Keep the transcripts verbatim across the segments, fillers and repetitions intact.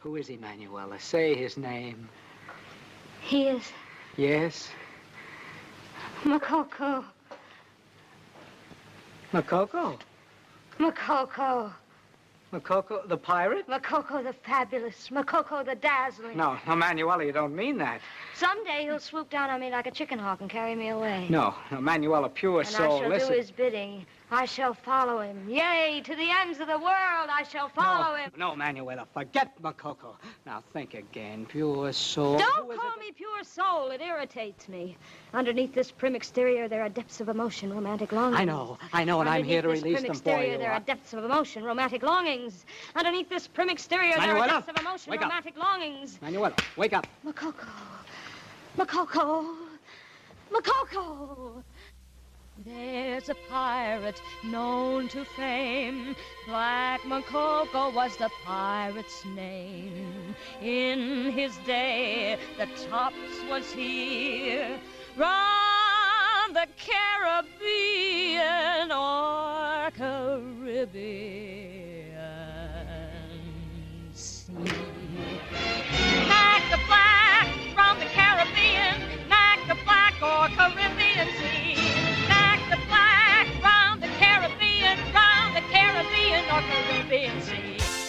Who is he, Manuela? Say his name. He is... Yes? Makoko. Makoko? Makoko. Makoko the pirate? Makoko the fabulous. Makoko the dazzling. No, no, Manuela, you don't mean that. Someday he'll swoop down on me like a chicken hawk and carry me away. No, no, Manuela, pure and soul, I shall listen. do his bidding. I shall follow him. Yea, to the ends of the world I shall follow no, him. No, Manuela, forget Makoko. Now think again, pure soul. Don't call me pure soul. It irritates me. Underneath this prim exterior, there are depths of emotion, romantic longings. I know, I know, and I'm here to release them for exterior, you. There are depths of emotion, romantic longings. Underneath this prim exterior, Manuela, there are depths of emotion, wake romantic up. longings. Manuela, wake up. Makoko. Makoko. Makoko. There's a pirate known to fame. Black Makoko was the pirate's name. In his day, the tops was here. Round the Caribbean or Caribbean Sea. Mac the Black, round the Caribbean. Mac the Black or Caribbean Sea. Mac the Black, round the Caribbean. Round the Caribbean or Caribbean Sea.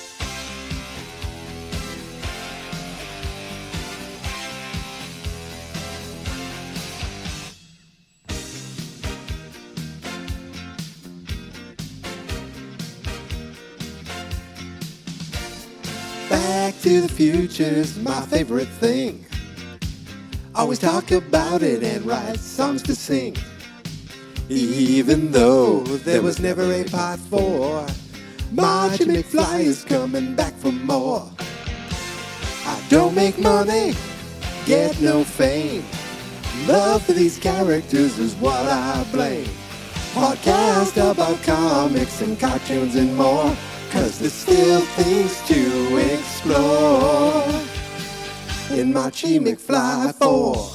Back to the Future's my favorite thing. Always talk about it and write songs to sing. Even though there was never a part four, Marty McFly is coming back for more. I don't make money, get no fame. Love for these characters is what I blame. Podcast about comics and cartoons and more, 'cause there's still things to explore in Marty McFly four.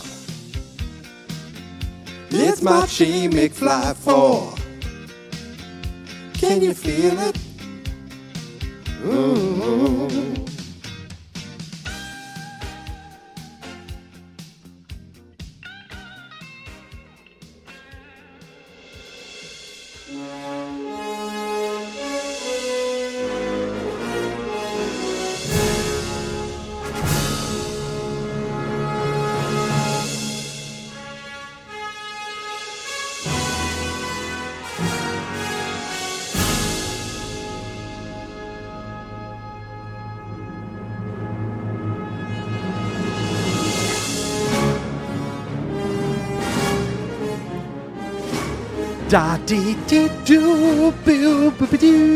It's Marty McFly four. Can you feel it? Ooh. Da dee dee doo boo boo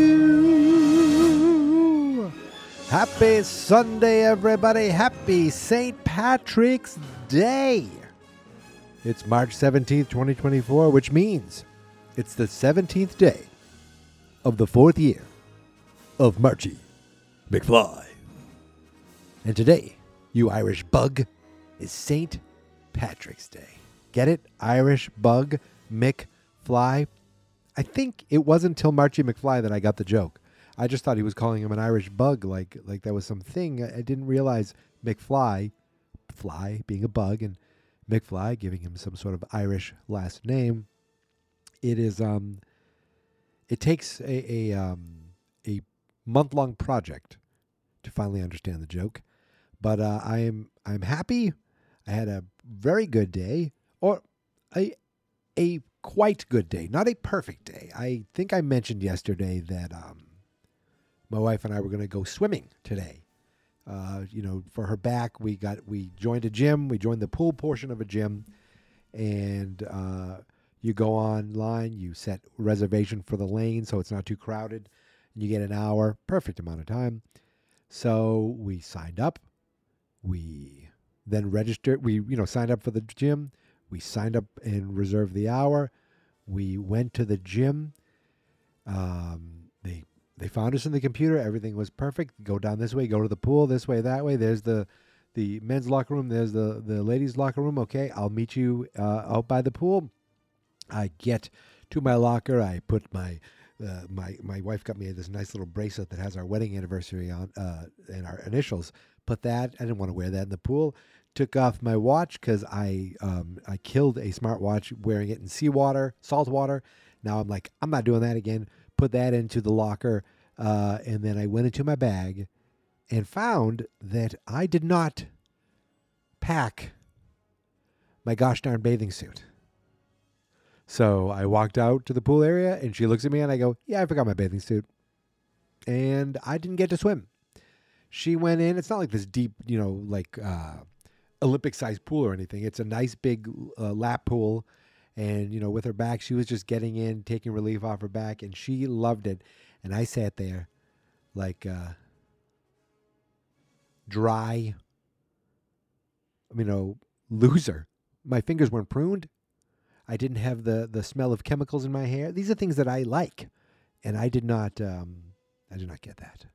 doo. Happy Sunday, everybody! Happy Saint Patrick's Day! It's March seventeenth, twenty twenty-four, which means it's the seventeenth day of the fourth year of Marty McFly. And today, you Irish bug, is Saint Patrick's Day. Get it? Irish bug, McFly. Fly. I think it wasn't until Marty McFly that I got the joke. I just thought he was calling him an Irish bug, like like that was some thing. I didn't realize McFly, fly being a bug, and McFly giving him some sort of Irish last name. It is um. It takes a a um a month long project to finally understand the joke, but uh, I am I'm happy. I had a very good day, or a a quite good day, not a perfect day. I think I mentioned yesterday that um, my wife and I were going to go swimming today. Uh, you know, for her back, we got we joined a gym. We joined the pool portion of a gym, and uh, you go online, you set reservation for the lane so it's not too crowded, and you get an hour, perfect amount of time. So we signed up. We then registered. We you know signed up for the gym. We signed up and reserved the hour. We went to the gym. Um, they they found us in the computer. Everything was perfect. Go down this way. Go to the pool. This way, that way. There's the the men's locker room. There's the, the ladies' locker room. Okay, I'll meet you uh, out by the pool. I get to my locker. I put my uh, my my wife got me this nice little bracelet that has our wedding anniversary on uh, and our initials. Put that. I didn't want to wear that in the pool. Took off my watch because I um, I killed a smartwatch wearing it in seawater, salt water. Now I'm like, I'm not doing that again. Put that into the locker, uh, and then I went into my bag and found that I did not pack my gosh darn bathing suit. So I walked out to the pool area, and she looks at me, and I go, yeah, I forgot my bathing suit. And I didn't get to swim. She went in. It's not like this deep, you know, like uh, Olympic-sized pool or anything. It's a nice big uh, lap pool. And, you know, with her back, she was just getting in, taking relief off her back, and she loved it. And I sat there like uh, dry, you know, loser. My fingers weren't pruned. I didn't have the, the smell of chemicals in my hair. These are things that I like, and I did not. Um, I did not get that.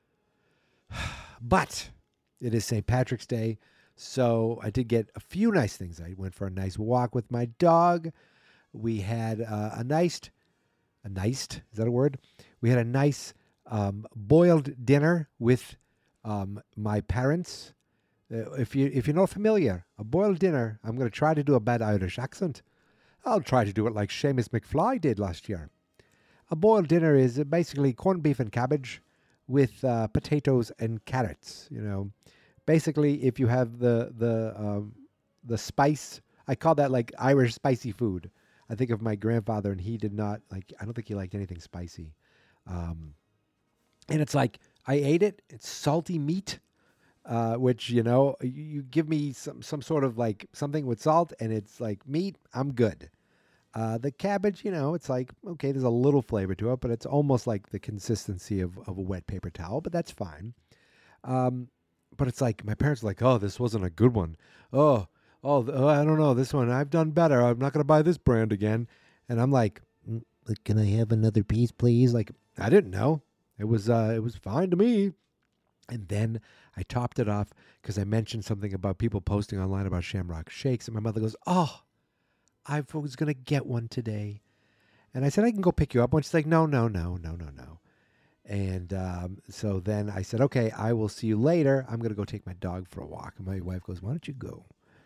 But it is Saint Patrick's Day, so I did get a few nice things. I went for a nice walk with my dog. We had uh, a nice, a nice, is that a word? We had a nice um, boiled dinner with um, my parents. Uh, if you if you're not familiar, a boiled dinner. I'm going to try to do a bad Irish accent. I'll try to do it like Seamus McFly did last year. A boiled dinner is basically corned beef and cabbage with uh, potatoes and carrots. You know, basically, if you have the the um, the spice, I call that like Irish spicy food. I think of my grandfather, and he did not like. I don't think he liked anything spicy. Um, and it's like I ate it. It's salty meat, uh, which you know, you, you give me some some sort of like something with salt, and it's like meat. I'm good. Uh, the cabbage, you know, it's like, okay, there's a little flavor to it, but it's almost like the consistency of, of a wet paper towel, but that's fine. Um, but it's like, my parents are like, oh, this wasn't a good one. Oh, oh, oh I don't know, this one, I've done better. I'm not going to buy this brand again. And I'm like, mm, can I have another piece, please? Like, I didn't know. It was, uh, it was fine to me. And then I topped it off because I mentioned something about people posting online about Shamrock Shakes. And my mother goes, oh, I was going to get one today. And I said, I can go pick you up. And she's like, no, no, no, no, no, no. And um, so then I said, okay, I will see you later. I'm going to go take my dog for a walk. And my wife goes, why don't you go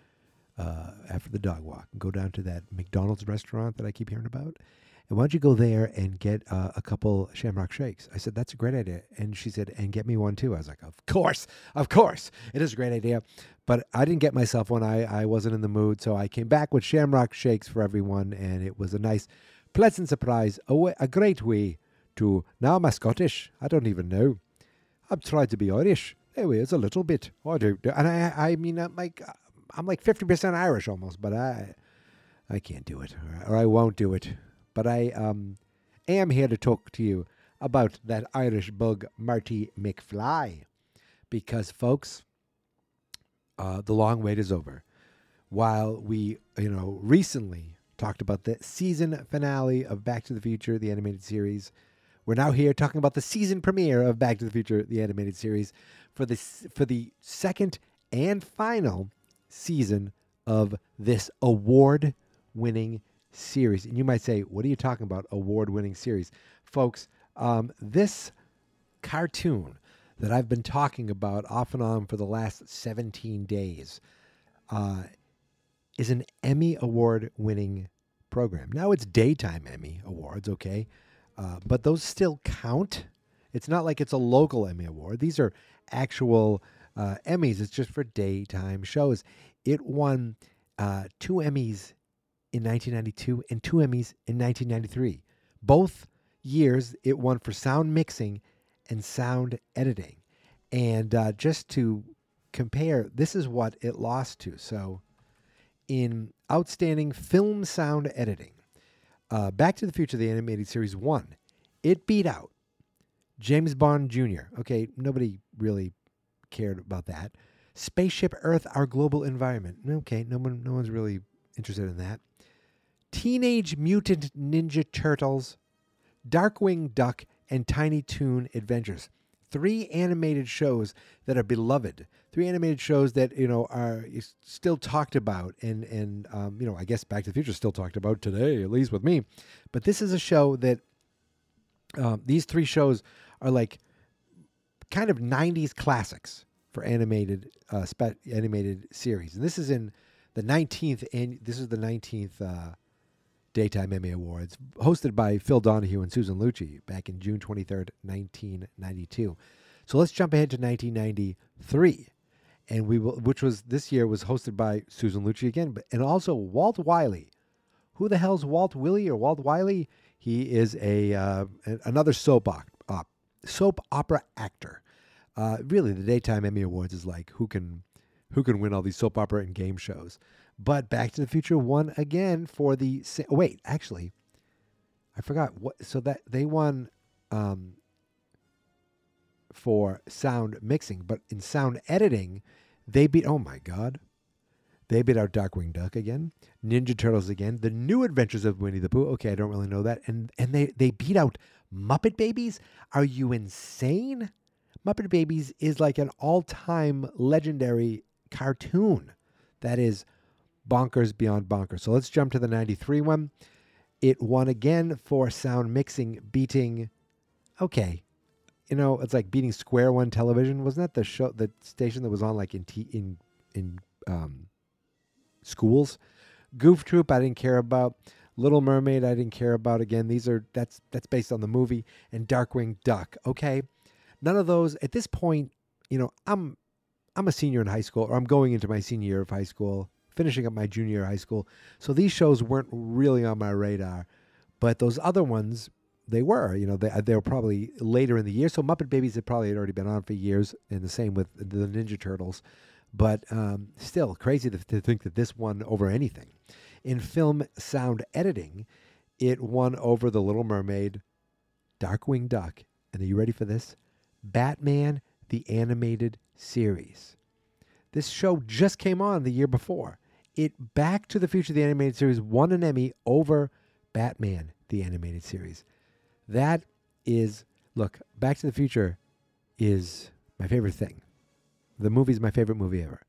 uh, after the dog walk and go down to that McDonald's restaurant that I keep hearing about? And why don't you go there and get uh, a couple Shamrock Shakes? I said, that's a great idea. And she said, and get me one too. I was like, of course, of course. It is a great idea. But I didn't get myself one. I, I wasn't in the mood. So I came back with Shamrock Shakes for everyone. And it was a nice, pleasant surprise. A, way, a great way to, now am I Scottish? I don't even know. I'm trying to be Irish. Anyway, it's a little bit. I do. And I, I mean, I'm like, I'm like fifty percent Irish almost. But I, I can't do it. Or I won't do it. But I um, am here to talk to you about that Irish bug, Marty McFly. Because, folks, uh, the long wait is over. While we, you know, recently talked about the season finale of Back to the Future, the animated series, we're now here talking about the season premiere of Back to the Future, the animated series, for the, for the second and final season of this award-winning series. And you might say, what are you talking about, award-winning series? Folks, um, this cartoon that I've been talking about off and on for the last seventeen days uh, is an Emmy Award-winning program. Now it's daytime Emmy Awards, okay? Uh, but those still count. It's not like it's a local Emmy Award. These are actual uh, Emmys. It's just for daytime shows. It won uh, two Emmys in nineteen ninety-two and two Emmys in nineteen ninety-three. Both years it won for sound mixing and sound editing. And uh, just to compare, this is what it lost to. So in outstanding film sound editing, uh, Back to the Future, the animated series, won. It beat out James Bond Junior Okay, nobody really cared about that. Spaceship Earth, Our Global Environment. Okay, no one, no one's really interested in that. Teenage Mutant Ninja Turtles, Darkwing Duck, and Tiny Toon Adventures. Three animated shows that are beloved. Three animated shows that, you know, are still talked about. And, and um, you know, I guess Back to the Future is still talked about today, at least with me. But this is a show that Um, these three shows are like kind of nineties classics for animated uh, spe- animated series, and this is in the nineteenth and this is the nineteenth uh, Daytime Emmy Awards, hosted by Phil Donahue and Susan Lucci back in June twenty-third, nineteen ninety-two. So let's jump ahead to nineteen ninety-three, and we will, which was this year was hosted by Susan Lucci again, but and also Walt Wiley. Who the hell's Walt Willie or Walt Wiley? He is a uh, another soap op- op- soap opera actor. Uh, really, the Daytime Emmy Awards is like who can who can win all these soap opera and game shows. But Back to the Future won again for the sa- oh, wait. Actually, I forgot what. So that they won um, for sound mixing, but in sound editing, they beat. Oh my God. They beat out Darkwing Duck again, Ninja Turtles again, The New Adventures of Winnie the Pooh. Okay, I don't really know that. And and they, they beat out Muppet Babies? Are you insane? Muppet Babies is like an all-time legendary cartoon that is bonkers beyond bonkers. So let's jump to the ninety-three one. It won again for sound mixing, beating, okay, you know, it's like beating Square One Television. Wasn't that the show, the station that was on like in, t- in, in, um, schools? Goof Troop I didn't care about. Little Mermaid I didn't care about. Again, these are that's that's based on the movie. And Darkwing Duck. Okay, none of those at this point. You know, I'm I'm a senior in high school, or I'm going into my senior year of high school, finishing up my junior year of high school. So these shows weren't really on my radar, but those other ones, they were. You know, they they were probably later in the year. So Muppet Babies had probably had already been on for years, and the same with the Ninja Turtles. But um, still crazy to, to think that this won over anything. In film sound editing, it won over The Little Mermaid, Darkwing Duck, and are you ready for this? Batman, the Animated Series. This show just came on the year before. It Back to the Future, the Animated Series, won an Emmy over Batman, the Animated Series. That is, look, Back to the Future is my favorite thing. The movie's my favorite movie ever.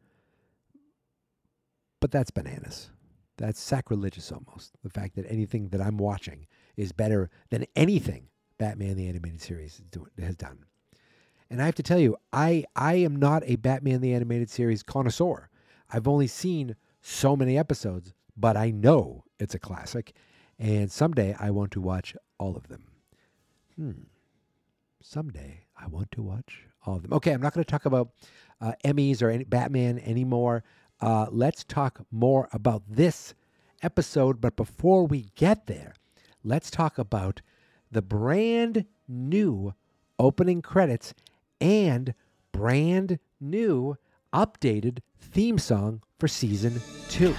But that's bananas. That's sacrilegious almost. The fact that anything that I'm watching is better than anything Batman the Animated Series has done. And I have to tell you, I, I am not a Batman the Animated Series connoisseur. I've only seen so many episodes, but I know it's a classic. And someday I want to watch all of them. Hmm. Someday I want to watch all of them. Okay, I'm not going to talk about uh, Emmys or any Batman anymore. Uh, let's talk more about this episode. But before we get there, let's talk about the brand new opening credits and brand new updated theme song for season two.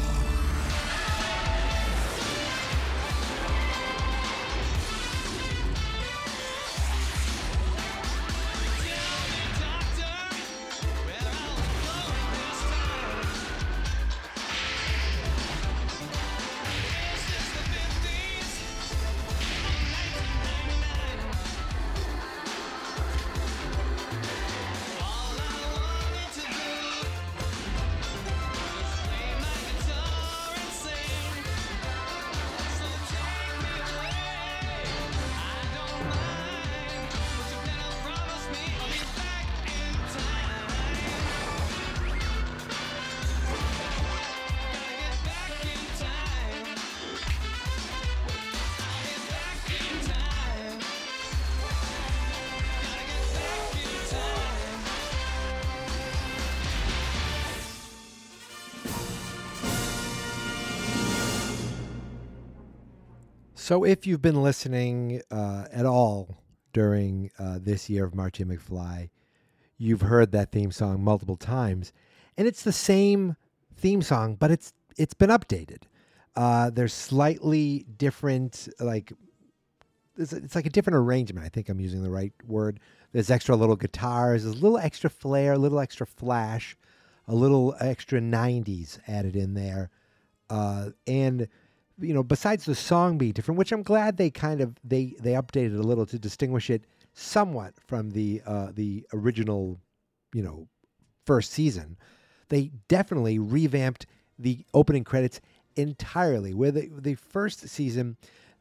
So if you've been listening uh, at all during uh, this year of Marty McFly, you've heard that theme song multiple times. And it's the same theme song, but it's it's been updated. Uh, there's slightly different, like, it's, it's like a different arrangement. I think I'm using the right word. There's extra little guitars, there's a little extra flair, a little extra flash, a little extra nineties added in there. Uh, and... You know, besides the song being different, which I'm glad they kind of they they updated a little to distinguish it somewhat from the uh, the original, you know, first season. They definitely revamped the opening credits entirely. Where the the first season,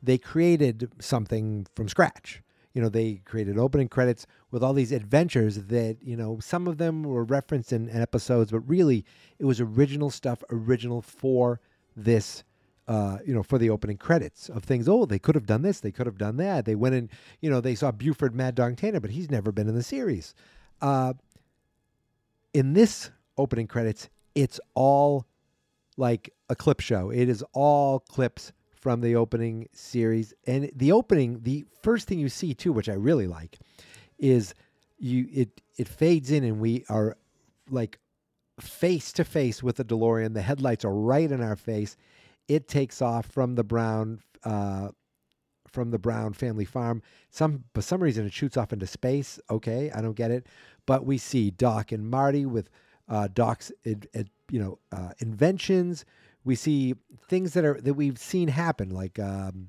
they created something from scratch. You know, they created opening credits with all these adventures that, you know, some of them were referenced in, in episodes, but really it was original stuff, original for this, uh, you know, for the opening credits of things. Oh, they could have done this. They could have done that. They went in, you know, they saw Buford Mad Dog Tanner, but he's never been in the series. Uh, in this opening credits, it's all like a clip show. It is all clips from the opening series. And the opening, the first thing you see too, which I really like, is you it it fades in and we are like face to face with the DeLorean. The headlights are right in our face. It takes off from the Brown uh, from the Brown family farm. Some for some reason it shoots off into space. Okay, I don't get it. But we see Doc and Marty with uh, Doc's it, it, you know uh, inventions. We see things that are that we've seen happen, like um,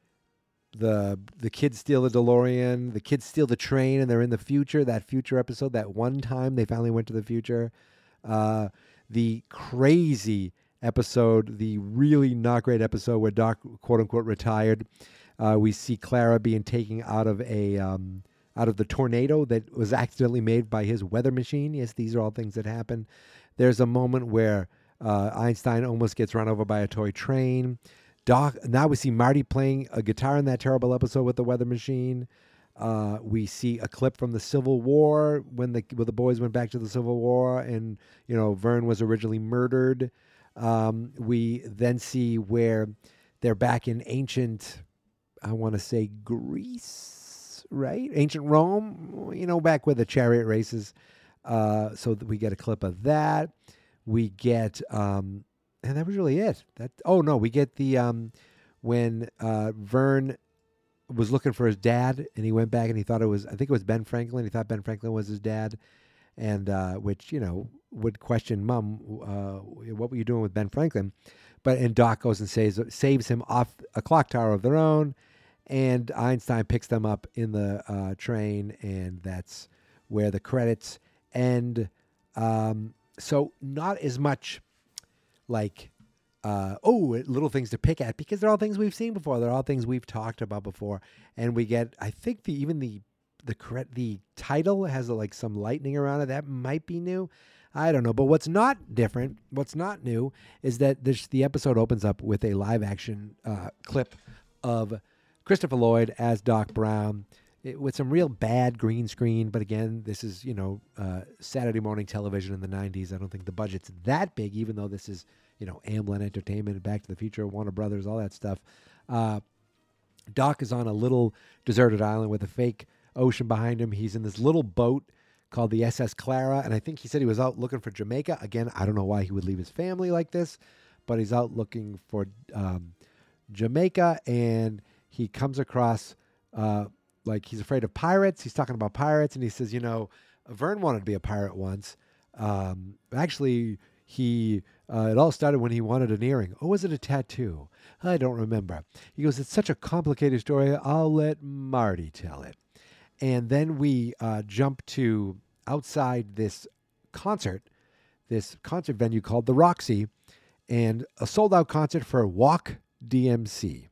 the the kids steal the DeLorean, the kids steal the train, and they're in the future. That future episode, that one time they finally went to the future. Uh, the crazy episode, the really not great episode where Doc quote unquote retired. Uh, we see Clara being taken out of a um, out of the tornado that was accidentally made by his weather machine. Yes, these are all things that happen. There's a moment where Uh, Einstein almost gets run over by a toy train. Doc. Now we see Marty playing a guitar in that terrible episode with the weather machine. Uh, we see a clip from the Civil War when the when the boys went back to the Civil War, and you know Vern was originally murdered. Um, we then see where they're back in ancient, I want to say Greece, right? Ancient Rome. You know, back with the chariot races. Uh, so that we get a clip of that. We get, um, and that was really it. That oh no, we get the um, when uh, Vern was looking for his dad, and he went back and he thought it was, I think it was Ben Franklin. He thought Ben Franklin was his dad, and uh, which you know would question Mom, uh, what were you doing with Ben Franklin? But and Doc goes and saves saves him off a clock tower of their own, and Einstein picks them up in the uh, train, and that's where the credits end. Um, So not as much like, uh, oh, little things to pick at, because they're all things we've seen before. They're all things we've talked about before. And we get, I think the even the the correct the title has a, like some lightning around it. That might be new. I don't know. But what's not different, what's not new, is that this, the episode opens up with a live action uh, clip of Christopher Lloyd as Doc Brown. It, with some real bad green screen, but again, this is, you know, uh, Saturday morning television in the nineties. I don't think the budget's that big, even though this is, you know, Amblin Entertainment, Back to the Future, Warner Brothers, all that stuff. Uh, Doc is on a little deserted island with a fake ocean behind him. He's in this little boat called the S S Clara, and I think he said he was out looking for Jamaica. Again, I don't know why he would leave his family like this, but he's out looking for um, Jamaica, and he comes across... Uh, Like he's afraid of pirates. He's talking about pirates, and he says, you know, Vern wanted to be a pirate once. Um, actually, he uh, it all started when he wanted an earring. Oh, was it a tattoo? I don't remember. He goes, it's such a complicated story. I'll let Marty tell it. And then we uh, jump to outside this concert, this concert venue called the Roxy, and a sold-out concert for Walk D M C.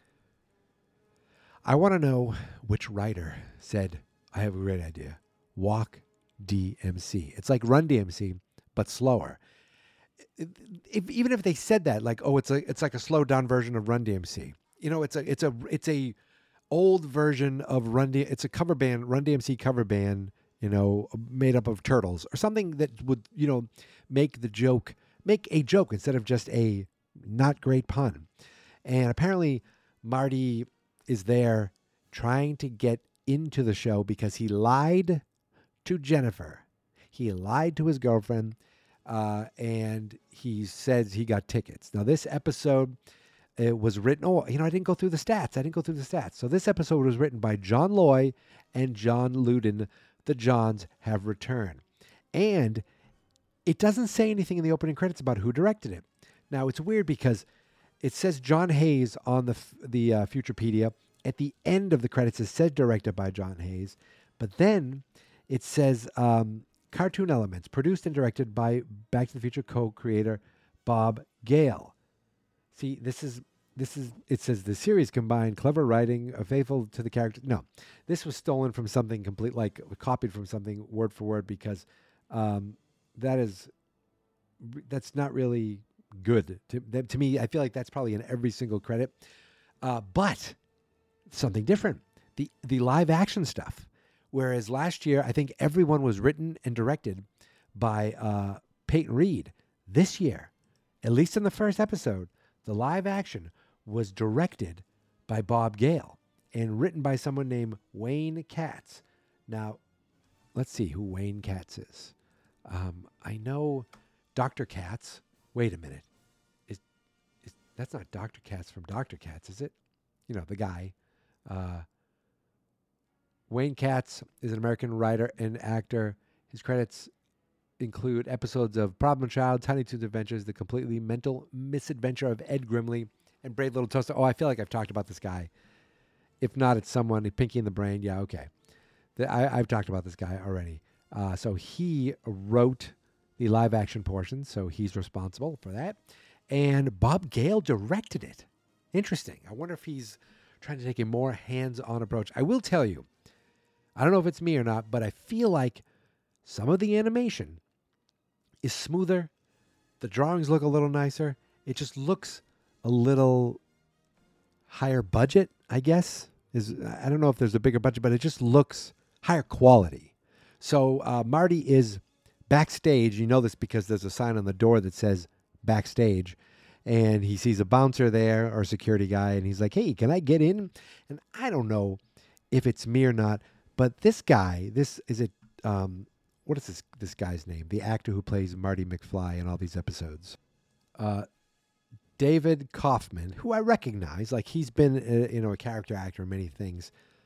I want to know which writer said, I have a great idea. Walk D M C. It's like Run D M C, but slower. If, even if they said that, like, oh, it's a, it's like a slowed down version of Run D M C. You know, it's a, it's a, it's a old version of Run D. It's a cover band, Run D M C cover band. You know, made up of turtles or something that would, you know, make the joke, make a joke instead of just a not great pun. And apparently, Marty is there trying to get into the show because he lied to Jennifer. He lied to his girlfriend, uh, and he says he got tickets. Now, this episode it was written... Oh, you know, I didn't go through the stats. I didn't go through the stats. So this episode was written by John Loy and John Luden. The Johns have returned. And it doesn't say anything in the opening credits about who directed it. Now, it's weird because... It says John Hayes on the the uh, Futurepedia. At the end of the credits, it says directed by John Hayes. But then it says um, Cartoon Elements, produced and directed by Back to the Future co-creator Bob Gale. See, this is this is, it says the series combined clever writing, uh, faithful to the character. No, this was stolen from something complete, like copied from something word for word, because um, that is, that's not really good. To, that, to me, I feel like that's probably in every single credit. Uh, but something different, the, the live action stuff. Whereas last year, I think everyone was written and directed by uh, Peyton Reed. This year, at least in the first episode, the live action was directed by Bob Gale and written by someone named Wayne Katz. Now, let's see who Wayne Katz is. Um, I know Doctor Katz. Wait a minute. Is, is that's not Doctor Katz from Doctor Katz, is it? You know, the guy. Uh, Wayne Katz is an American writer and actor. His credits include episodes of Problem Child, Tiny Toons Adventures, The Completely Mental Misadventure of Ed Grimley, and Brave Little Toaster. Oh, I feel like I've talked about this guy. If not, it's someone, Pinky in the Brain. Yeah, okay. The, I, I've talked about this guy already. Uh, so he wrote the live action portion, so he's responsible for that. And Bob Gale directed it. Interesting. I wonder if he's trying to take a more hands-on approach. I will tell you, I don't know if it's me or not, but I feel like some of the animation is smoother. The drawings look a little nicer. It just looks a little higher budget, I guess. Is I don't know if there's a bigger budget, but it just looks higher quality. So uh, Marty is backstage. You know this because there's a sign on the door that says backstage. And he sees a bouncer there or a security guy, and he's like, hey, can I get in? And I don't know if it's me or not, but this guy, this is it. Um, what is this this guy's name? The actor who plays Marty McFly in all these episodes. Uh, David Kaufman, who I recognize, like he's been a, you know, a character actor in many things.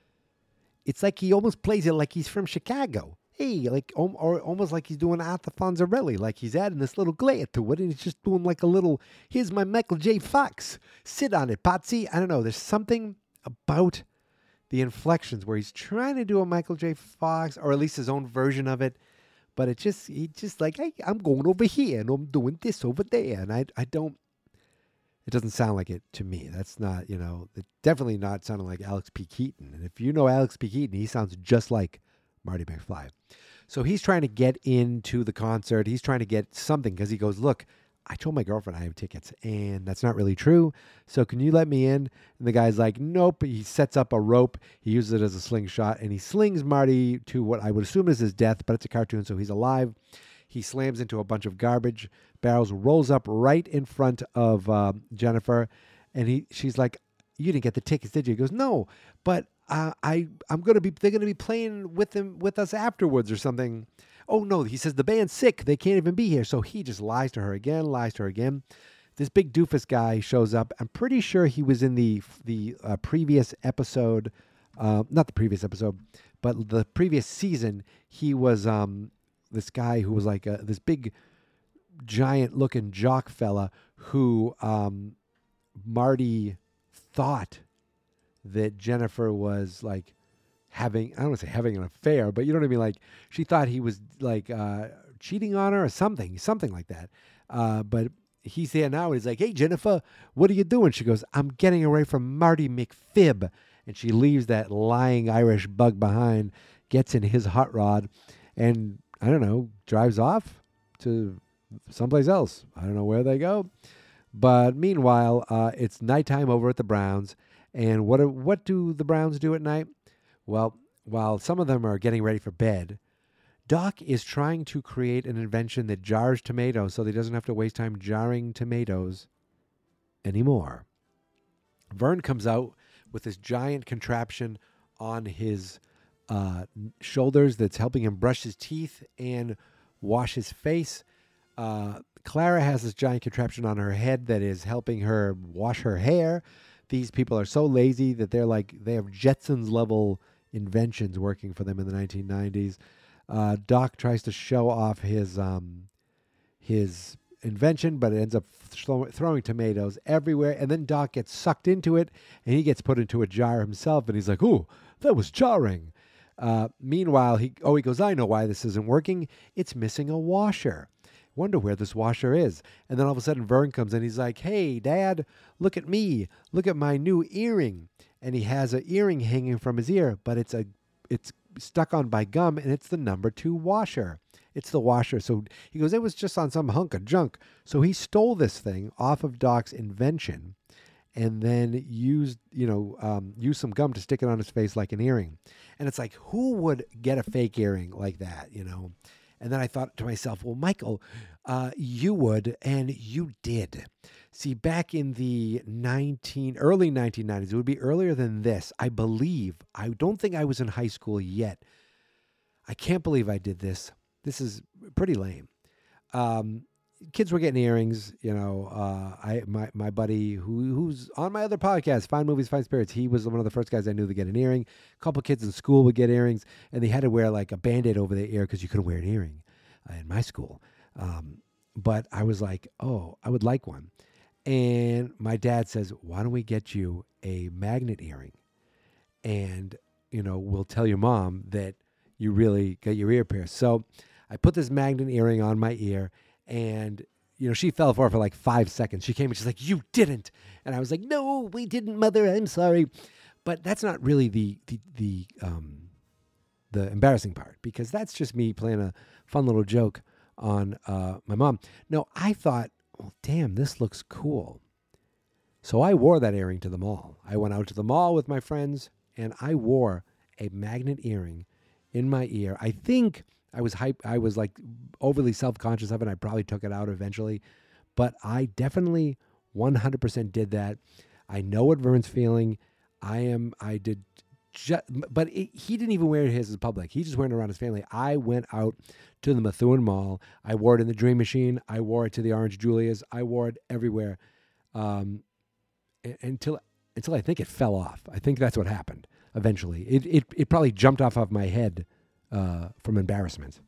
It's like he almost plays it like he's from Chicago. Hey, like or almost like he's doing Arthur Fonzarelli, like he's adding this little glare to it, and he's just doing like a little, here's my Michael J. Fox. Sit on it, Patsy. I don't know. There's something about the inflections where he's trying to do a Michael J. Fox, or at least his own version of it. But it just, he just like, hey, I'm going over here and I'm doing this over there. And I, I don't, it doesn't sound like it to me. That's not, you know, it's definitely not sounding like Alex P. Keaton. And if you know Alex P. Keaton, he sounds just like Marty McFly. So he's trying to get into the concert. He's trying to get something because he goes, look, I told my girlfriend I have tickets, and that's not really true. So can you let me in? And the guy's like, nope. He sets up a rope. He uses it as a slingshot, and he slings Marty to what I would assume is his death, but it's a cartoon, so he's alive. He slams into a bunch of garbage barrels, rolls up right in front of uh, Jennifer, and he she's like, you didn't get the tickets, did you? He goes, no, but uh, I I'm gonna be they're gonna be playing with them with us afterwards or something. Oh, no, he says the band's sick. They can't even be here. So he just lies to her again, lies to her again. This big doofus guy shows up. I'm pretty sure he was in the the uh, previous episode, uh, not the previous episode, but the previous season. He was um, this guy who was like a, this big, giant-looking jock fella who um, Marty thought that Jennifer was like, having, I don't want to say having an affair, but you know what I mean? Like, she thought he was like uh, cheating on her or something, something like that. Uh, but he's there now, and he's like, hey, Jennifer, what are you doing? She goes, I'm getting away from Marty McFib. And she leaves that lying Irish bug behind, gets in his hot rod, and, I don't know, drives off to someplace else. I don't know where they go. But meanwhile, uh, it's nighttime over at the Browns. And what are, what do the Browns do at night? Well, while some of them are getting ready for bed, Doc is trying to create an invention that jars tomatoes so that he doesn't have to waste time jarring tomatoes anymore. Vern comes out with this giant contraption on his uh, shoulders that's helping him brush his teeth and wash his face. Uh, Clara has this giant contraption on her head that is helping her wash her hair. These people are so lazy that they're like, they have Jetsons level inventions working for them in the nineteen nineties. Uh, Doc tries to show off his um, his invention, but it ends up th- throwing tomatoes everywhere. And then Doc gets sucked into it, and he gets put into a jar himself. And he's like, "Ooh, that was jarring." Uh, meanwhile, he oh he goes, "I know why this isn't working. It's missing a washer." wonder where this washer is. And then all of a sudden Vern comes in. He's like, hey, Dad, look at me. Look at my new earring. And he has an earring hanging from his ear, but it's a it's stuck on by gum, and it's the number two washer. It's the washer. So he goes, it was just on some hunk of junk. So he stole this thing off of Doc's invention and then used, you know, um, used some gum to stick it on his face like an earring. And it's like, who would get a fake earring like that, you know? And then I thought to myself, well, Michael, uh, you would, and you did. See, back in the nineteen early nineteen nineties, it would be earlier than this, I believe. I don't think I was in high school yet. I can't believe I did this. This is pretty lame. Um, kids were getting earrings. You know, uh, I my my buddy who who's on my other podcast, Fine Movies, Fine Spirits. He was one of the first guys I knew to get an earring. A couple kids in school would get earrings, and they had to wear like a Band-Aid over their ear because you couldn't wear an earring uh, in my school. Um, but I was like, oh, I would like one. And my dad says, why don't we get you a magnet earring? And, you know, we'll tell your mom that you really got your ear pierced. So I put this magnet earring on my ear, and, you know, she fell for it for like five seconds. She came and she's like, you didn't. And I was like, no, we didn't, Mother. I'm sorry. But that's not really the, the, the, um, the embarrassing part, because that's just me playing a fun little joke on uh, my mom. No, I thought, well, damn, this looks cool. So I wore that earring to the mall. I went out to the mall with my friends, and I wore a magnet earring in my ear. I think I was hype. I was like overly self-conscious of it. I probably took it out eventually, but I definitely one hundred percent did that. I know what Vern's feeling. I am, I did, ju- but it, he didn't even wear his in public. He just wearing it around his family. I went out to the Methuen Mall. I wore it in the Dream Machine. I wore it to the Orange Julius. I wore it everywhere um, until until I think it fell off. I think that's what happened eventually. It it, it probably jumped off of my head uh, from embarrassment.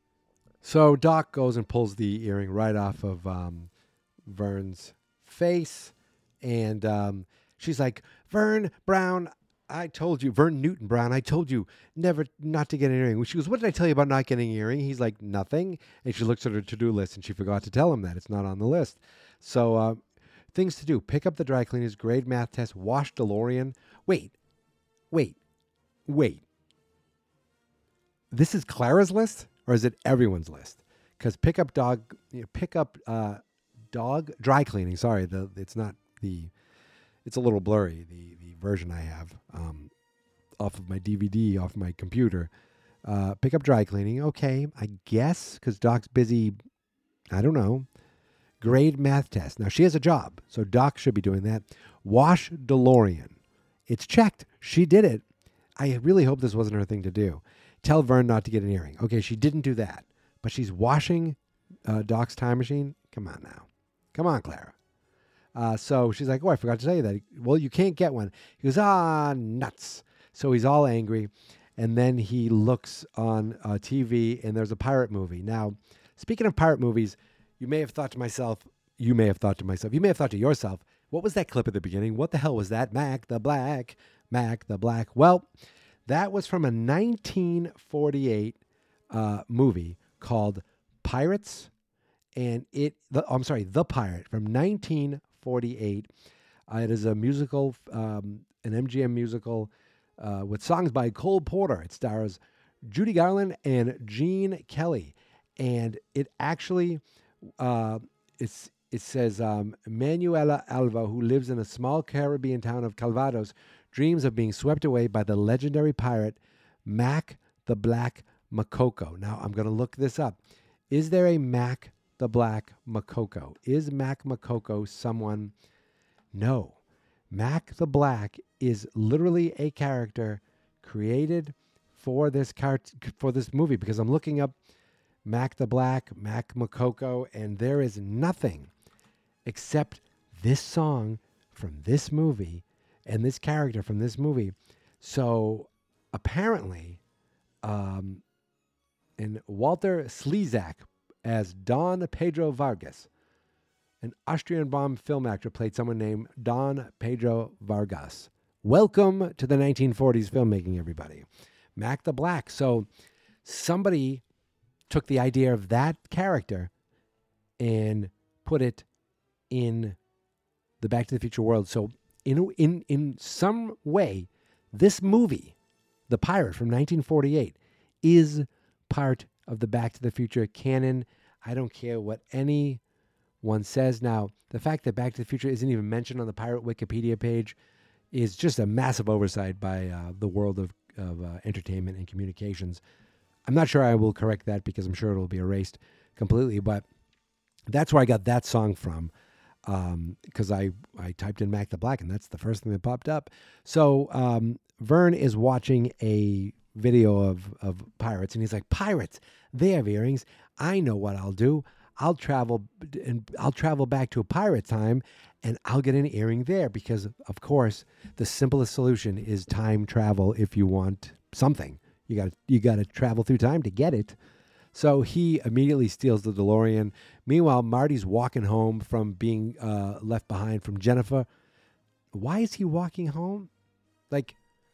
So Doc goes and pulls the earring right off of um, Vern's face. And um, she's like, Vern Brown, I told you, Vern Newton Brown, I told you never not to get an earring. She goes, what did I tell you about not getting an earring? He's like, nothing. And she looks at her to-do list, and she forgot to tell him that. It's not on the list. So uh, things to do. Pick up the dry cleaners, grade math test, wash DeLorean. Wait, wait, wait. This is Clara's list, or is it everyone's list? Because pick up dog, you know, pick up uh, dog dry cleaning. Sorry, the it's not the... It's a little blurry, the, the version I have um, off of my D V D, off my computer. Uh, pick up dry cleaning. Okay, I guess, because Doc's busy, I don't know. Grade math test. Now, she has a job, so Doc should be doing that. Wash DeLorean. It's checked. She did it. I really hope this wasn't her thing to do. Tell Vern not to get an earring. Okay, she didn't do that, but she's washing uh, Doc's time machine. Come on now. Come on, Clara. Uh, so she's like, oh, I forgot to tell you that. Well, you can't get one. He goes, ah, nuts. So he's all angry. And then he looks on uh, T V, and there's a pirate movie. Now, speaking of pirate movies, you may have thought to myself, you may have thought to myself, you may have thought to yourself, what was that clip at the beginning? What the hell was that? Mac the Black, Mac the Black. Well, that was from a nineteen forty-eight uh, movie called Pirates. And it, the, I'm sorry, The Pirate from nineteen forty-eight. Uh, it is a musical, um, an M G M musical uh, with songs by Cole Porter. It stars Judy Garland and Gene Kelly. And it actually, uh, it's, it says, um, Manuela Alva, who lives in a small Caribbean town of Calvados, dreams of being swept away by the legendary pirate Mac the Black Makoko. Now, I'm going to look this up. Is there a Mac the Black Makoko? Is Mac Makoko someone? No. Mac the Black is literally a character created for this cart- for this movie, because I'm looking up Mac the Black, Mac Makoko, and there is nothing except this song from this movie and this character from this movie. So apparently, um, and Walter Slezak as Don Pedro Vargas, an Austrian-born film actor, played someone named Don Pedro Vargas. Welcome to the nineteen forties filmmaking, everybody. Mac the Black. So somebody took the idea of that character and put it in the Back to the Future world. So in in in some way, this movie, The Pirate from nineteen forty-eight, is part of the Back to the Future canon. I don't care what anyone says. Now, the fact that Back to the Future isn't even mentioned on the Pirate Wikipedia page is just a massive oversight by uh, the world of, of uh, entertainment and communications. I'm not sure I will correct that because I'm sure it'll be erased completely, but that's where I got that song from, because um, I, I typed in Mac the Black, and that's the first thing that popped up. So um, Vern is watching a video of, of pirates, and he's like, pirates, they have earrings. I know what I'll do. I'll travel and I'll travel back to a pirate time, and I'll get an earring there because, of course, the simplest solution is time travel. If you want something, you got you got to travel through time to get it. So he immediately steals the DeLorean. Meanwhile, Marty's walking home from being uh, left behind from Jennifer. Why is he walking home? Like,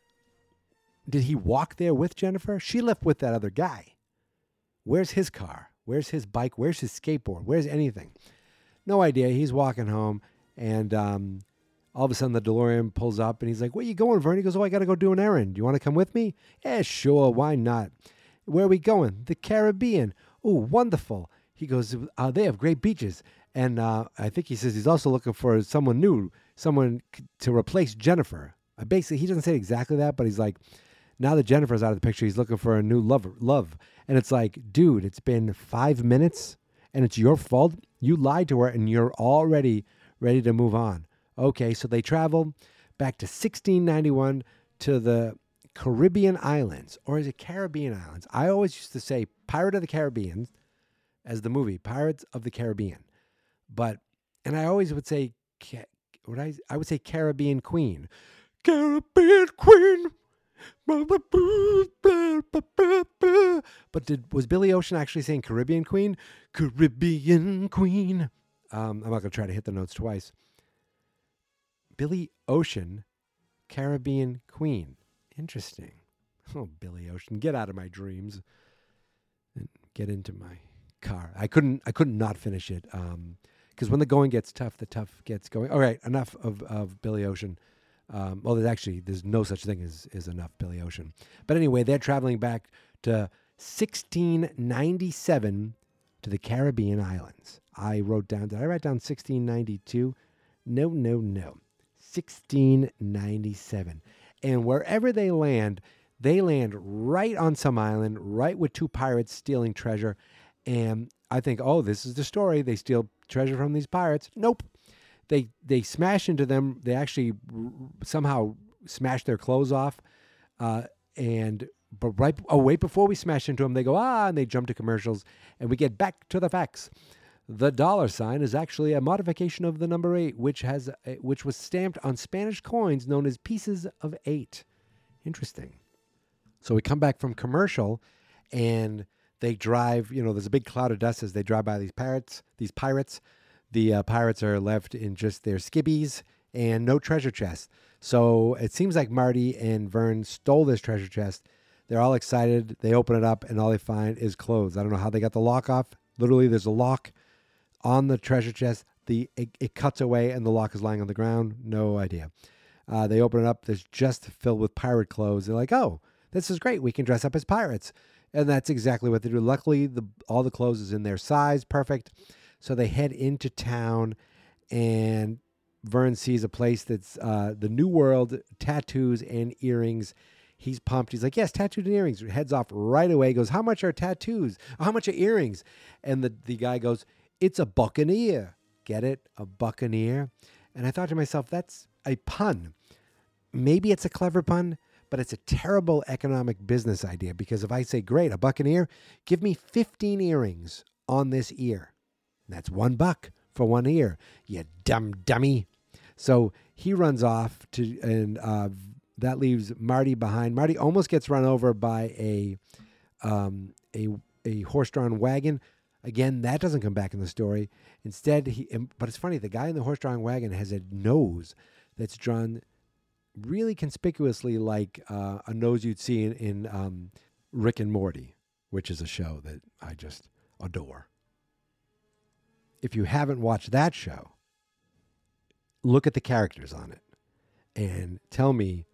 did he walk there with Jennifer? She left with that other guy. Where's his car? Where's his bike? Where's his skateboard? Where's anything? No idea. He's walking home, and um, all of a sudden the DeLorean pulls up, and he's like, where you going, Vern? He goes, oh, I got to go do an errand. Do you want to come with me? Yeah, sure. Why not? Where are we going? The Caribbean. Oh, wonderful. He goes, uh, they have great beaches. And uh, I think he says he's also looking for someone new, someone c- to replace Jennifer. Uh, basically, he doesn't say exactly that, but he's like, now that Jennifer's out of the picture, he's looking for a new lover, love. And it's like, dude, it's been five minutes and it's your fault. You lied to her and you're already ready to move on. Okay, so they travel back to sixteen ninety-one to the Caribbean Islands, or is it Caribbean Islands? I always used to say Pirate of the Caribbean as the movie, Pirates of the Caribbean. But, and I always would say, what I, I would say Caribbean Queen. Caribbean Queen. But did was Billy Ocean actually saying Caribbean Queen? Caribbean Queen. Um, I'm not going to try to hit the notes twice. Billy Ocean, Caribbean Queen. Interesting. Oh, Billy Ocean, get out of my dreams and get into my car. I couldn't. I couldn't not finish it because um, when the going gets tough, the tough gets going. All right, enough of, of Billy Ocean. Um, well, there's actually there's no such thing as, as enough Billy Ocean. But anyway, they're traveling back to sixteen ninety-seven to the Caribbean Islands. I wrote down. Did I write down sixteen ninety-two? No, no, no. sixteen ninety-seven. And wherever they land, they land right on some island, right with two pirates stealing treasure. And I think, oh, this is the story. They steal treasure from these pirates. Nope. They they smash into them. They actually r- somehow smash their clothes off. Uh, and but right oh wait before we smash into them, they go, ah, and they jump to commercials. And we get back to the facts. The dollar sign is actually a modification of the number eight, which has a, which was stamped on Spanish coins known as pieces of eight. Interesting. So we come back from commercial, and they drive. You know, there's a big cloud of dust as they drive by these pirates. These pirates. The uh, pirates are left in just their skibbies and no treasure chest. So it seems like Marty and Vern stole this treasure chest. They're all excited. They open it up, and all they find is clothes. I don't know how they got the lock off. Literally, there's a lock on the treasure chest. The it, it cuts away, and the lock is lying on the ground. No idea. Uh, they open it up. There's just filled with pirate clothes. They're like, oh, this is great. We can dress up as pirates. And that's exactly what they do. Luckily, the all the clothes is in their size. Perfect. So they head into town, and Vern sees a place that's uh, the New World, tattoos and earrings. He's pumped. He's like, yes, tattoos and earrings. Heads off right away. Goes, how much are tattoos? How much are earrings? And the, the guy goes, it's a buccaneer. Get it? A buccaneer. And I thought to myself, that's a pun. Maybe it's a clever pun, but it's a terrible economic business idea, because if I say, great, a buccaneer, give me fifteen earrings on this ear. That's one buck for one ear, you dumb dummy. So he runs off to, and uh, that leaves Marty behind. Marty almost gets run over by a um, a a horse-drawn wagon. Again, that doesn't come back in the story. Instead, he. But it's funny. The guy in the horse-drawn wagon has a nose that's drawn really conspicuously like uh, a nose you'd see in, in um, Rick and Morty, which is a show that I just adore. if you haven't watched that show, look at the characters on it and tell me,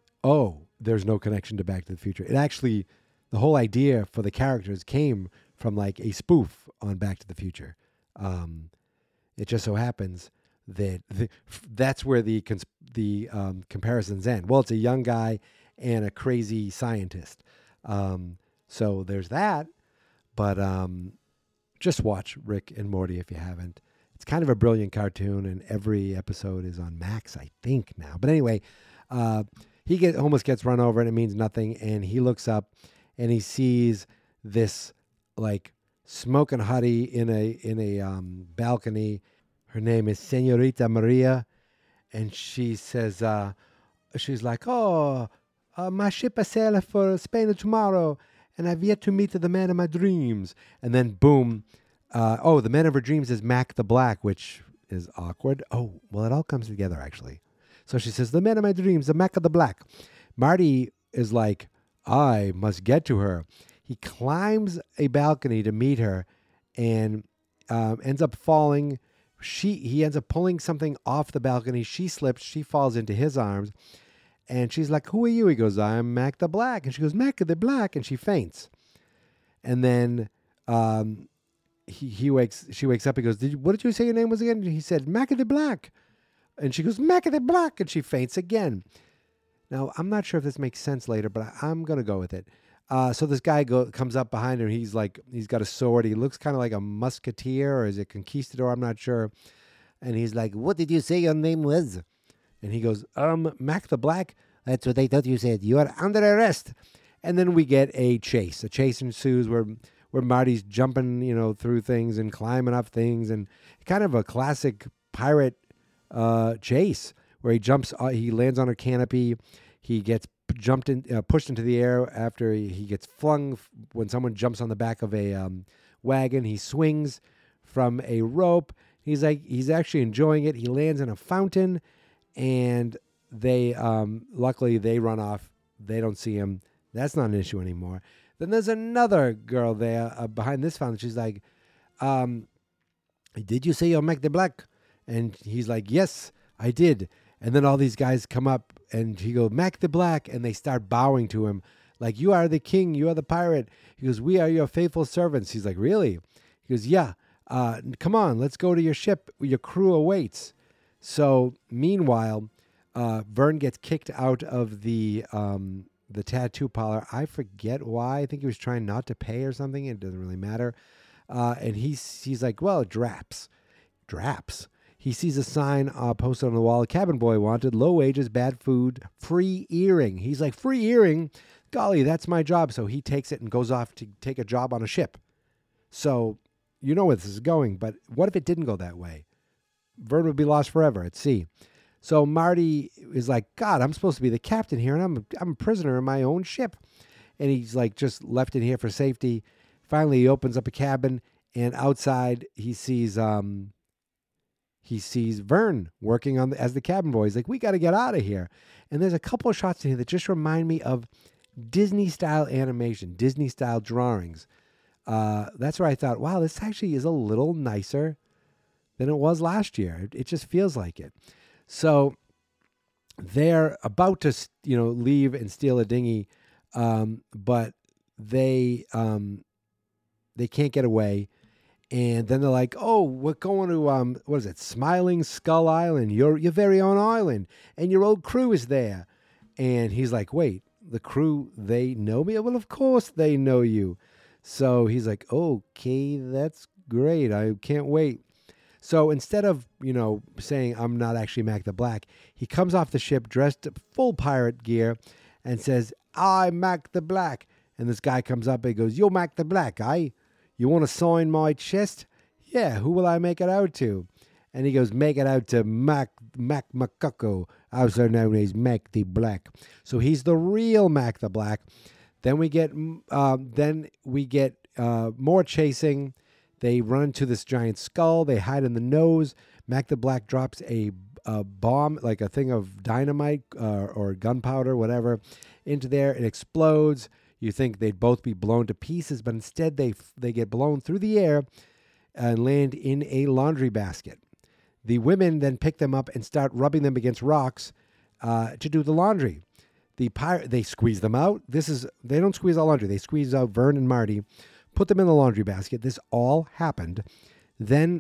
oh, there's no connection to Back to the Future. It actually, the whole idea for the characters came from like a spoof on Back to the Future. Um, it just so happens that the, that's where the cons- the um, comparisons end. Well, it's a young guy and a crazy scientist. Um, so there's that. But um, just watch Rick and Morty if you haven't. It's kind of a brilliant cartoon, and every episode is on Max, I think, now. But anyway, uh, he get, almost gets run over, and it means nothing. And he looks up, and he sees this, like, smoking hottie in a in a um, balcony. Her name is Senorita Maria, and she says, uh, she's like, oh, uh, my ship is sailing for Spain tomorrow, and I've yet to meet the man of my dreams. And then, boom. Uh, oh, the man of her dreams is Mac the Black, which is awkward. Oh, well, it all comes together, actually. So she says, the man of my dreams, the Mac of the Black. Marty is like, I must get to her. He climbs a balcony to meet her and um, ends up falling. She He ends up pulling something off the balcony. She slips. She falls into his arms. And she's like, who are you? He goes, I'm Mac the Black. And she goes, Mac the Black. And she faints. And then... Um, He he wakes. She wakes up. He goes, "Did you, what did you say your name was again?" He said, "Mac the Black," and she goes, "Mac the Black," and she faints again. Now I'm not sure if this makes sense later, but I, I'm gonna go with it. Uh, so this guy go, comes up behind her. He's like, he's got a sword. He looks kind of like a musketeer, or is it conquistador? I'm not sure. And he's like, "What did you say your name was?" And he goes, "Um, Mac the Black." That's what they thought you said. You are under arrest. And then we get a chase. A chase ensues where. where Marty's jumping, you know, through things and climbing up things, and kind of a classic pirate uh, chase where he jumps, uh, he lands on a canopy, he gets jumped in, uh, pushed into the air after he, he gets flung f- when someone jumps on the back of a um, wagon. He swings from a rope. He's like, he's actually enjoying it. He lands in a fountain, and they, um, luckily, they run off. They don't see him. That's not an issue anymore. Then there's another girl there uh, behind this fountain. She's like, um, did you say you're Mac the Black? And he's like, yes, I did. And then all these guys come up, and he goes, Mac the Black, and they start bowing to him. Like, you are the king, you are the pirate. He goes, we are your faithful servants. He's like, really? He goes, yeah, uh, come on, let's go to your ship. Your crew awaits. So, meanwhile, uh, Vern gets kicked out of the... Um, the tattoo parlor. I forget why. I think he was trying not to pay or something. It doesn't really matter. Uh, and he's, he's like, well, draps. Draps. He sees a sign uh, posted on the wall. Cabin boy wanted, low wages, bad food, free earring. He's like, free earring? Golly, that's my job. So he takes it and goes off to take a job on a ship. So you know where this is going. But what if it didn't go that way? Vern would be lost forever at sea. So Marty is like, God, I'm supposed to be the captain here, and I'm I'm a prisoner in my own ship. And he's like just left in here for safety. Finally, he opens up a cabin, and outside he sees um he sees Vern working on the, as the cabin boy. He's like, we got to get out of here. And there's a couple of shots in here that just remind me of Disney-style animation, Disney-style drawings. Uh, that's where I thought, wow, this actually is a little nicer than it was last year. It, it just feels like it. So they're about to, you know, leave and steal a dinghy, um, but they um, they can't get away. And then they're like, "Oh, we're going to um, what is it? Smiling Skull Island, your your very own island, and your old crew is there." And he's like, "Wait, the crew, they know me? Well, of course they know you." So he's like, "Okay, that's great. I can't wait." So instead of, you know, saying, I'm not actually Mac the Black, he comes off the ship dressed full pirate gear and says, I'm Mac the Black. And this guy comes up and goes, you're Mac the Black, eh? You want to sign my chest? Yeah, who will I make it out to? And he goes, make it out to Mac Mac McCucko, also known as Mac the Black. So he's the real Mac the Black. Then we get, uh, then we get uh, more chasing. They run into this giant skull. They hide in the nose. Mac the Black drops a, a bomb, like a thing of dynamite uh, or gunpowder, whatever, into there. It explodes. You think they'd both be blown to pieces, but instead they they get blown through the air and land in a laundry basket. The women then pick them up and start rubbing them against rocks uh, to do the laundry. The pir- They squeeze them out. This is They don't squeeze out laundry. They squeeze out Vern and Marty, put them in the laundry basket. This all happened. Then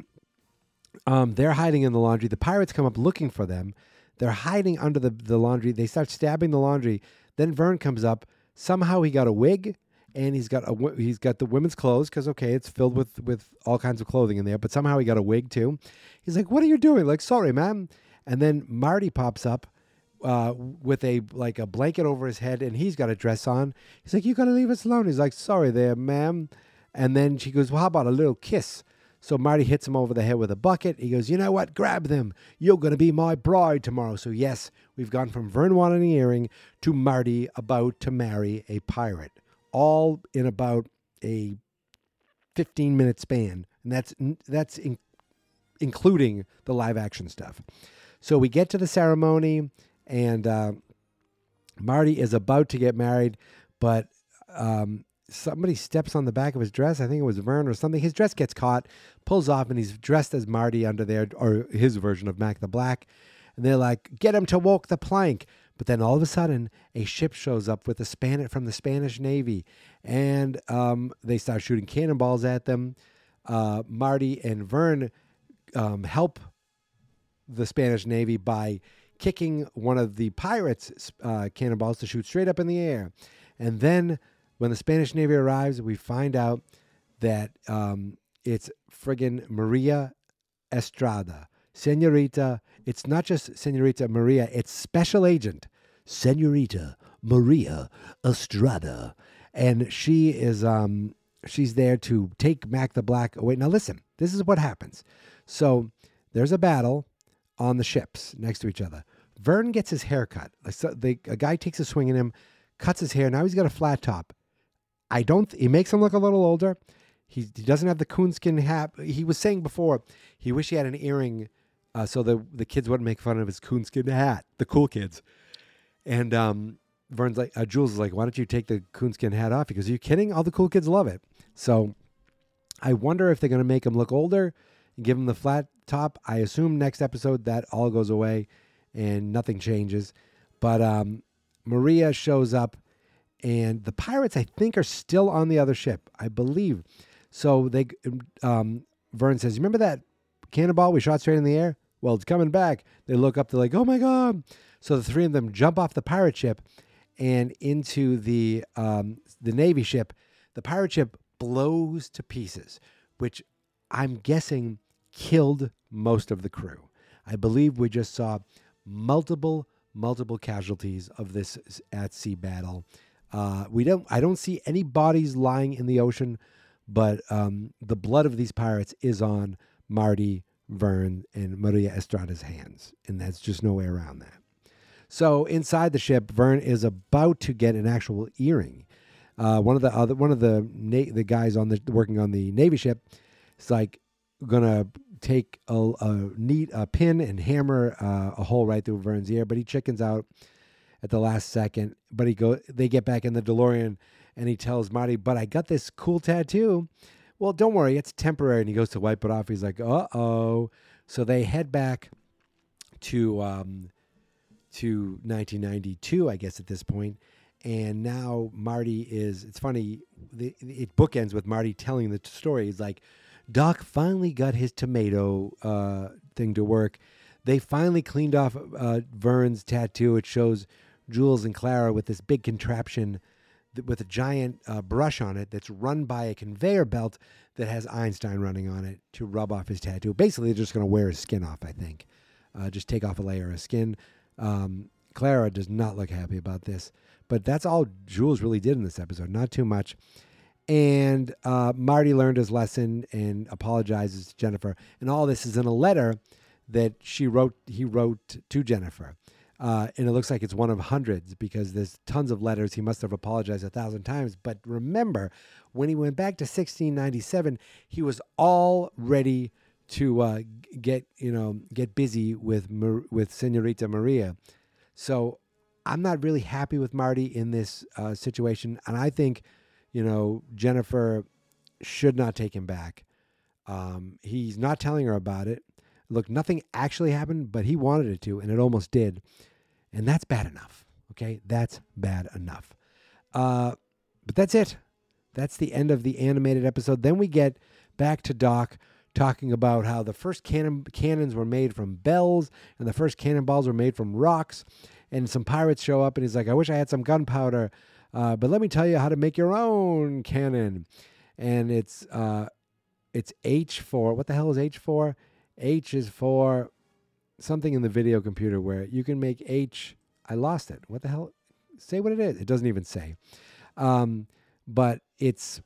um, they're hiding in the laundry. The pirates come up looking for them. They're hiding under the, the laundry. They start stabbing the laundry. Then Vern comes up. Somehow he got a wig, and he's got a he's got the women's clothes because okay, it's filled with with all kinds of clothing in there. But somehow he got a wig too. He's like, "What are you doing?" Like, "Sorry, ma'am." And then Marty pops up uh, with a like a blanket over his head, and he's got a dress on. He's like, "You gotta leave us alone." He's like, "Sorry, there, ma'am." And then she goes, "Well, how about a little kiss?" So Marty hits him over the head with a bucket. He goes, "You know what? Grab them. You're going to be my bride tomorrow." So yes, we've gone from Vern wanting an earring to Marty about to marry a pirate, all in about a fifteen-minute span. And that's that's in, including the live-action stuff. So we get to the ceremony, and uh, Marty is about to get married, but... Um, somebody steps on the back of his dress. I think it was Vern or something. His dress gets caught, pulls off, and he's dressed as Marty under there, or his version of Mac the Black. And they're like, "Get him to walk the plank." But then all of a sudden, a ship shows up with a Span- from the Spanish Navy, and um, they start shooting cannonballs at them. Uh, Marty and Vern um, help the Spanish Navy by kicking one of the pirates' uh, cannonballs to shoot straight up in the air. And then when the Spanish Navy arrives, we find out that um, it's friggin' Maria Estrada. Senorita, it's not just Senorita Maria, it's Special Agent Senorita Maria Estrada. And she is, um, she's there to take Mac the Black away. Now listen, this is what happens. So there's a battle on the ships next to each other. Vern gets his hair cut. So the, a guy takes a swing at him, cuts his hair. Now he's got a flat top. I don't, it makes him look a little older. He, he doesn't have the coonskin hat. He was saying before, he wished he had an earring uh, so the, the kids wouldn't make fun of his coonskin hat, the cool kids. And um, Vern's like, uh, Jules is like, "Why don't you take the coonskin hat off?" He goes, "Are you kidding? All the cool kids love it." So I wonder if they're going to make him look older and give him the flat top. I assume next episode that all goes away and nothing changes. But um, Maria shows up. And the pirates, I think, are still on the other ship, I believe. So they, um, Vern says, "You remember that cannonball we shot straight in the air? Well, it's coming back." They look up, they're like, "Oh my God." So the three of them jump off the pirate ship and into the um, the Navy ship. The pirate ship blows to pieces, which I'm guessing killed most of the crew. I believe we just saw multiple, multiple casualties of this at-sea battle. Uh, we don't. I don't see any bodies lying in the ocean, but um, the blood of these pirates is on Marty, Vern, and Maria Estrada's hands, and there's just no way around that. So inside the ship, Vern is about to get an actual earring. Uh, one of the other, one of the na- the guys on the working on the Navy ship is like gonna take a, a neat a pin and hammer uh, a hole right through Vern's ear, but he chickens out at the last second. But he go, they get back in the DeLorean, and he tells Marty, "But I got this cool tattoo." "Well, don't worry, it's temporary." And he goes to wipe it off. He's like, "Uh-oh." So they head back to um, to nineteen ninety-two, I guess, at this point. And now Marty is, it's funny, the, it bookends with Marty telling the story. He's like, "Doc finally got his tomato uh, thing to work. They finally cleaned off uh, Vern's tattoo. It shows Jules and Clara with this big contraption th- with a giant uh, brush on it that's run by a conveyor belt that has Einstein running on it to rub off his tattoo." Basically, they're just going to wear his skin off, I think. Uh, just take off a layer of skin. Um, Clara does not look happy about this. But that's all Jules really did in this episode. Not too much. And uh, Marty learned his lesson and apologizes to Jennifer. And all this is in a letter that she wrote. He wrote to Jennifer. Uh, and it looks like it's one of hundreds because there's tons of letters. He must have apologized a thousand times. But remember, when he went back to sixteen ninety-seven, he was all ready to uh, get, you know, get busy with Mar- with Senorita Maria. So I'm not really happy with Marty in this uh, situation. And I think, you know, Jennifer should not take him back. Um, he's not telling her about it. Look, nothing actually happened, but he wanted it to, and it almost did. And that's bad enough. Okay, that's bad enough. Uh, but that's it. That's the end of the animated episode. Then we get back to Doc talking about how the first cannon cannons were made from bells and the first cannonballs were made from rocks. And some pirates show up and he's like, I wish I had some gunpowder, uh, but let me tell you how to make your own cannon. And it's uh, it's H for, what the hell is H for? H is for something in the video computer where you can make H. I lost it. What the hell? Say what it is. It doesn't even say. Um, but it's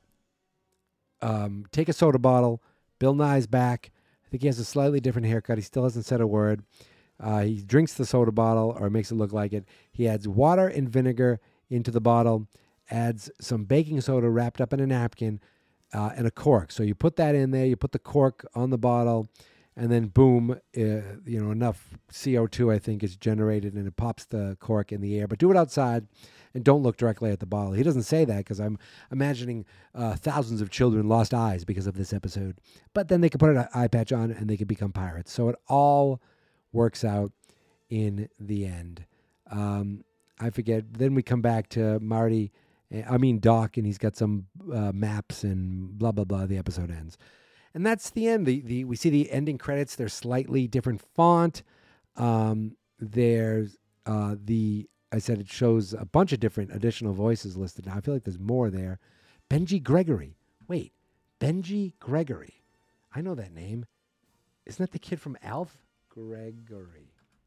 um, take a soda bottle. Bill Nye's back. I think he has a slightly different haircut. He still hasn't said a word. Uh, he drinks the soda bottle, or makes it look like it. He adds water and vinegar into the bottle, adds some baking soda wrapped up in a napkin, uh, and a cork. So you put that in there. You put the cork on the bottle, and then boom, uh, you know, enough C O two, I think, is generated, and it pops the cork in the air. But do it outside, and don't look directly at the bottle. He doesn't say that because I'm imagining uh, thousands of children lost eyes because of this episode. But then they can put an eye patch on, and they can become pirates. So it all works out in the end. Um, I forget. Then we come back to Marty, I mean Doc, and he's got some uh, maps and blah, blah, blah. The episode ends. And that's the end. The, the we see the ending credits. They're slightly different font. Um, there's uh, the, I said it shows a bunch of different additional voices listed. Now I feel like there's more there. Benji Gregory. Wait, Benji Gregory. I know that name. Isn't that the kid from Alf? Gregory.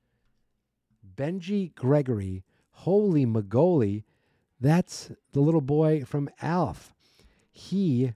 Benji Gregory. Holy Magoli. That's the little boy from Alf. He...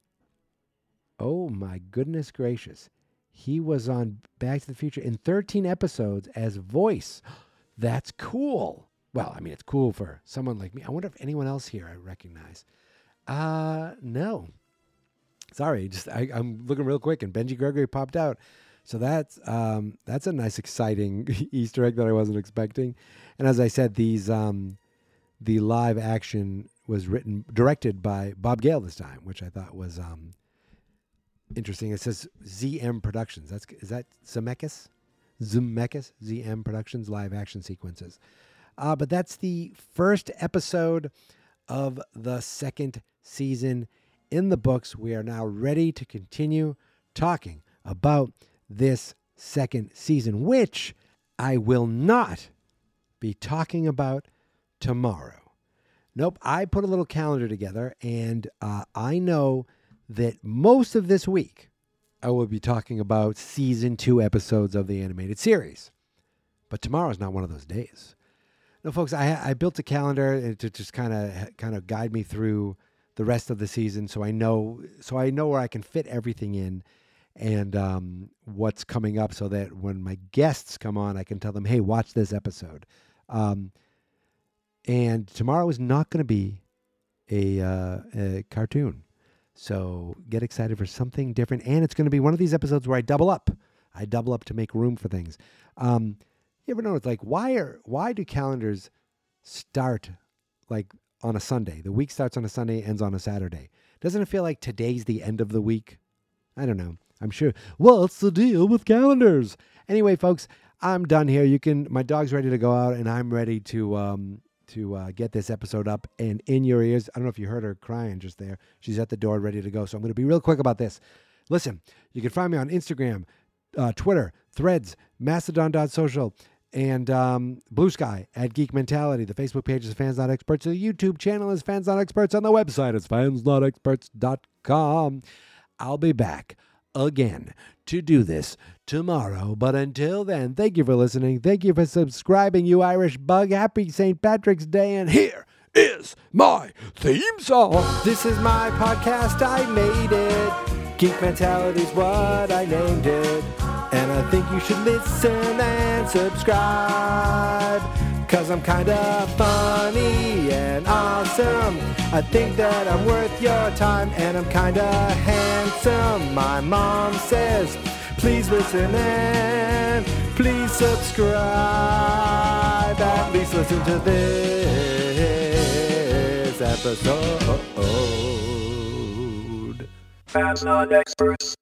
Oh my goodness gracious. He was on Back to the Future in thirteen episodes as voice. That's cool. Well, I mean, it's cool for someone like me. I wonder if anyone else here I recognize. Uh, no. Sorry, just I, I'm looking real quick and Benji Gregory popped out. So that's um, that's a nice, exciting Easter egg that I wasn't expecting. And as I said, these um, the live action was written, directed by Bob Gale this time, which I thought was... Um, interesting. It says Z M Productions. That's is that Zemeckis? Zemeckis? Z M Productions live action sequences. Uh, but that's the first episode of the second season in the books. We are now ready to continue talking about this second season, which I will not be talking about tomorrow. Nope. I put a little calendar together, and uh, I know that most of this week I will be talking about season two episodes of the animated series. But tomorrow's not one of those days. No, folks, I, I built a calendar to just kind of kind of guide me through the rest of the season, so I know so I know where I can fit everything in and um, what's coming up, so that when my guests come on, I can tell them, "Hey, watch this episode." Um, and tomorrow is not going to be a, uh, a cartoon. So get excited for something different. And it's going to be one of these episodes where I double up. I double up to make room for things. Um, you ever notice, like, why are why do calendars start, like, on a Sunday? The week starts on a Sunday, ends on a Saturday. Doesn't it feel like today's the end of the week? I don't know. I'm sure. What's the deal with calendars? Anyway, folks, I'm done here. You can. My dog's ready to go out, and I'm ready to... Um, to uh, get this episode up and in your ears. I don't know if you heard her crying just there. She's at the door ready to go. So I'm going to be real quick about this. Listen, you can find me on Instagram, uh, Twitter, Threads, Mastodon dot social, and um, Blue Sky at Geek Mentality. The Facebook page is Fans Not Experts. The YouTube channel is Fans Not Experts. On the website, it's fans not experts dot com. I'll be back again to do this tomorrow. But until then, thank you for listening. Thank you for subscribing, you Irish bug. Happy Saint Patrick's Day. And here is my theme song. This is my podcast. I made it. Geek Mentality's what I named it. And I think you should listen and subscribe. Cause I'm kinda funny and awesome. I think that I'm worth your time, and I'm kinda handsome. My mom says, please listen and please subscribe. At least listen to this episode. Fans Not Experts.